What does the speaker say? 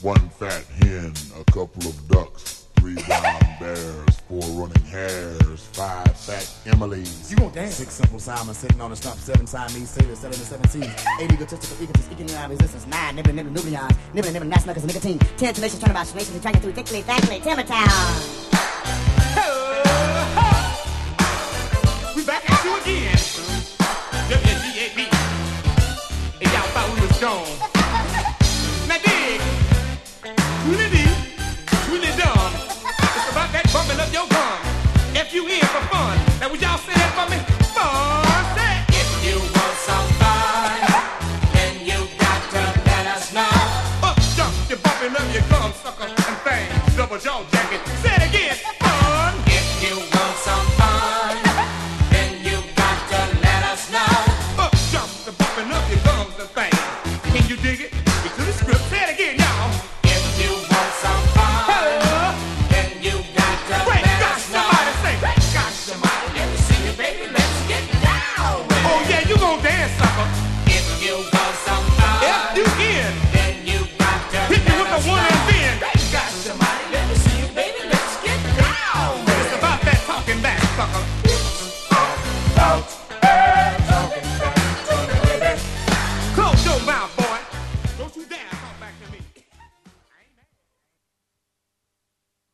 One fat hen, a couple of ducks, three brown bears, four running hares, five fat Emilys. You gon' dance? Six simple Simon sitting on the stump, seven Siamese sailors, selling the 17. Eight egotistical egotists, economic resistance. Nine nibbling, nucleons, nibbling, nice knuckles, nicotine. 10 tenacious turnabout, nations, and drinking through thickly, thankfully, Timbertown. We back at you again. WGAB. And y'all thought we was gone. Now dig. Really deep. Really dumb. It's about that bumping of your gum. If you in for fun. Now would y'all say that for me? Fun. Say it. If you want some fun, then you got to let us know. Up jump. You're bumping of your gum, sucker, and things. Double jaw jacket. Say it again. Fun. If you want some fun, then you got to let us know. Up jump. The bumping of your gums and things. Can you dig it? Get to the script. Say it again, y'all. If you want some fun, then you got to Great let gosh, us know. somebody say. Great gosh, somebody, let me see you, baby. Let's get down with Oh it. yeah, you gon' dance, sucker. If you want some fun, If you in.